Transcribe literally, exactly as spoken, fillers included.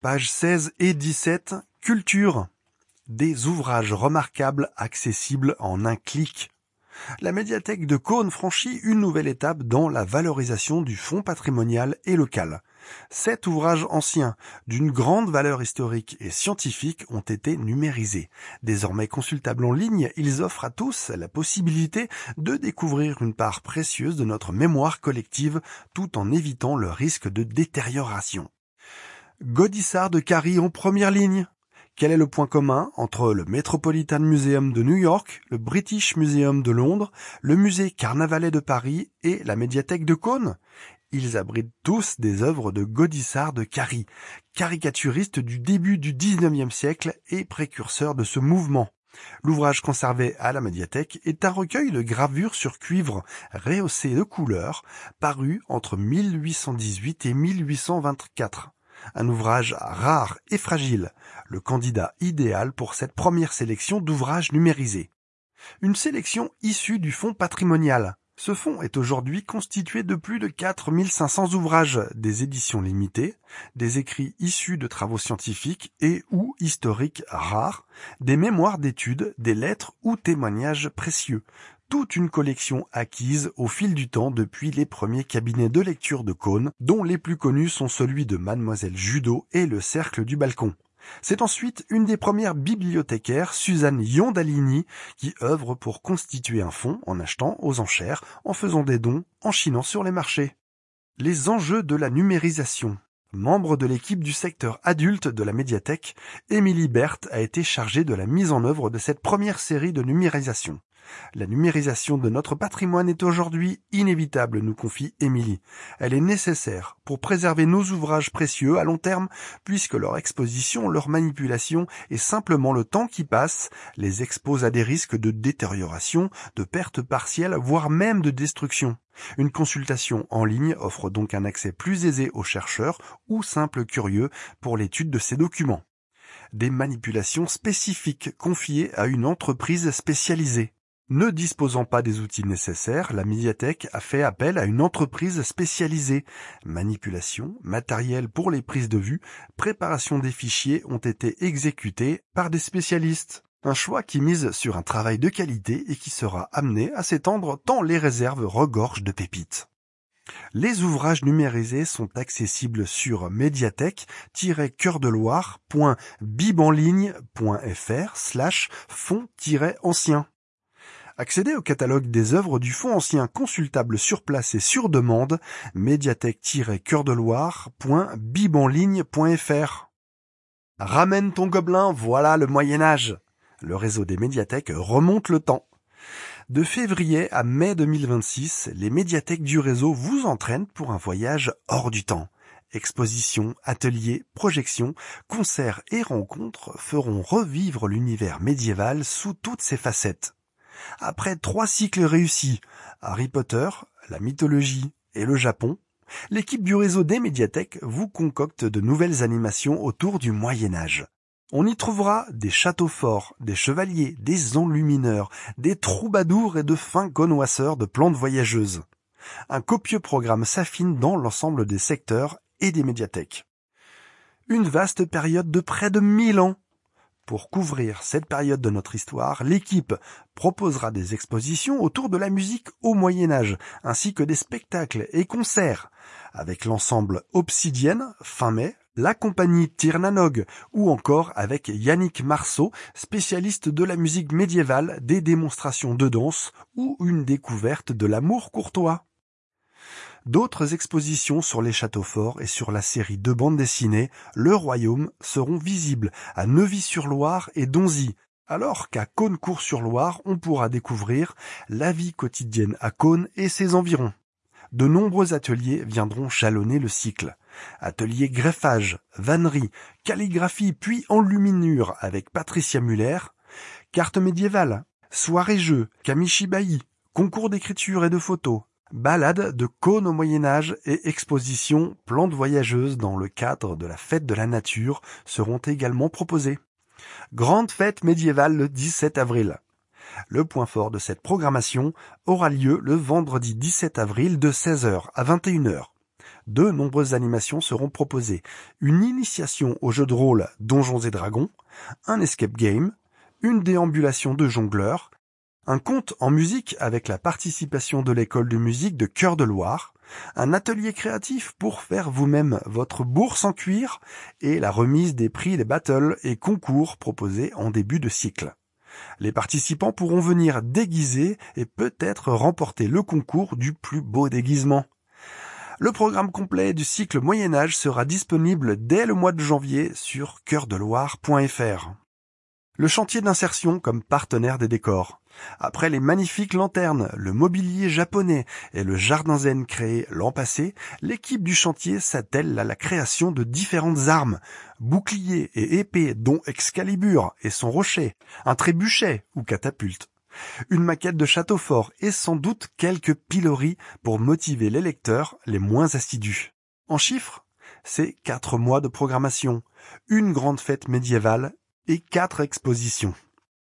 Pages seize et dix-sept, Culture. Des ouvrages remarquables accessibles en un clic. La médiathèque de Cosne franchit une nouvelle étape dans la valorisation du fonds patrimonial et local. Sept ouvrages anciens, d'une grande valeur historique et scientifique, ont été numérisés. Désormais consultables en ligne, ils offrent à tous la possibilité de découvrir une part précieuse de notre mémoire collective, tout en évitant le risque de détérioration. Gaudissart de Cary en première ligne. Quel est le point commun entre le Metropolitan Museum de New York, le British Museum de Londres, le musée Carnavalet de Paris et la médiathèque de Cosne? Ils abritent tous des œuvres de Gaudissart de Cary, caricaturiste du début du dix-neuvième siècle et précurseur de ce mouvement. L'ouvrage conservé à la médiathèque est un recueil de gravures sur cuivre rehaussé de couleurs, paru entre mille huit cent dix-huit et mille huit cent vingt-quatre. Un ouvrage rare et fragile, le candidat idéal pour cette première sélection d'ouvrages numérisés. Une sélection issue du fonds patrimonial. Ce fonds est aujourd'hui constitué de plus de quatre mille cinq cents ouvrages, des éditions limitées, des écrits issus de travaux scientifiques et ou historiques rares, des mémoires d'études, des lettres ou témoignages précieux. Toute une collection acquise au fil du temps depuis les premiers cabinets de lecture de Cosne, dont les plus connus sont celui de Mademoiselle Judeau et le Cercle du Balcon. C'est ensuite une des premières bibliothécaires, Suzanne Yondalini, qui œuvre pour constituer un fonds en achetant aux enchères, en faisant des dons, en chinant sur les marchés. Les enjeux de la numérisation. Membre de l'équipe du secteur adulte de la médiathèque, Émilie Berthe a été chargée de la mise en œuvre de cette première série de numérisation. La numérisation de notre patrimoine est aujourd'hui inévitable, nous confie Émilie. Elle est nécessaire pour préserver nos ouvrages précieux à long terme, puisque leur exposition, leur manipulation et simplement le temps qui passe les expose à des risques de détérioration, de perte partielle, voire même de destruction. Une consultation en ligne offre donc un accès plus aisé aux chercheurs ou simples curieux pour l'étude de ces documents. Des manipulations spécifiques confiées à une entreprise spécialisée. Ne disposant pas des outils nécessaires, la médiathèque a fait appel à une entreprise spécialisée. Manipulation, matériel pour les prises de vue, préparation des fichiers ont été exécutés par des spécialistes. Un choix qui mise sur un travail de qualité et qui sera amené à s'étendre tant les réserves regorgent de pépites. Les ouvrages numérisés sont accessibles sur médiathèque-cœur-de-loire.bibenligne.fr slash fonds-ancien. Accédez au catalogue des œuvres du fonds ancien consultable sur place et sur demande, médiathèque-cœur-de-loire.bibenligne.fr. Ramène ton gobelin, voilà le Moyen-Âge. Le réseau des médiathèques remonte le temps. De février à mai deux mille vingt-six, les médiathèques du réseau vous entraînent pour un voyage hors du temps. Expositions, ateliers, projections, concerts et rencontres feront revivre l'univers médiéval sous toutes ses facettes. Après trois cycles réussis, Harry Potter, la mythologie et le Japon, l'équipe du réseau des médiathèques vous concocte de nouvelles animations autour du Moyen-Âge. On y trouvera des châteaux forts, des chevaliers, des enlumineurs, des troubadours et de fins connoisseurs de plantes voyageuses. Un copieux programme s'affine dans l'ensemble des secteurs et des médiathèques. Une vaste période de près de mille ans. Pour couvrir cette période de notre histoire, l'équipe proposera des expositions autour de la musique au Moyen-Âge, ainsi que des spectacles et concerts, avec l'ensemble Obsidienne, fin mai, la compagnie Tirnanog, ou encore avec Yannick Marceau, spécialiste de la musique médiévale, des démonstrations de danse ou une découverte de l'amour courtois. D'autres expositions sur les châteaux forts et sur la série de bandes dessinées Le Royaume seront visibles à Neuvy-sur-Loire et Donzy, alors qu'à Cosne-Cours-sur-Loire, on pourra découvrir la vie quotidienne à Cosne et ses environs. De nombreux ateliers viendront jalonner le cycle. Ateliers greffage, vannerie, calligraphie puis enluminure avec Patricia Muller, cartes médiévales, soirées-jeux, kamishibai, concours d'écriture et de photos, balade de Cosne au Moyen-Âge et exposition plantes voyageuses dans le cadre de la fête de la nature seront également proposées. Grande fête médiévale le dix-sept avril. Le point fort de cette programmation aura lieu le vendredi dix-sept avril de seize heures à vingt et une heures. De nombreuses animations seront proposées. Une initiation au jeu de rôle Donjons et Dragons, un escape game, une déambulation de jongleurs, un conte en musique avec la participation de l'école de musique de Cœur de Loire, un atelier créatif pour faire vous-même votre bourse en cuir et la remise des prix des battles et concours proposés en début de cycle. Les participants pourront venir déguisés et peut-être remporter le concours du plus beau déguisement. Le programme complet du cycle Moyen-Âge sera disponible dès le mois de janvier sur cœur de loire point f r. Le chantier d'insertion comme partenaire des décors. Après les magnifiques lanternes, le mobilier japonais et le jardin zen créé l'an passé, l'équipe du chantier s'attelle à la création de différentes armes, boucliers et épées dont Excalibur et son rocher, un trébuchet ou catapulte, une maquette de château fort et sans doute quelques piloris pour motiver les lecteurs les moins assidus. En chiffres, c'est quatre mois de programmation, une grande fête médiévale et quatre expositions.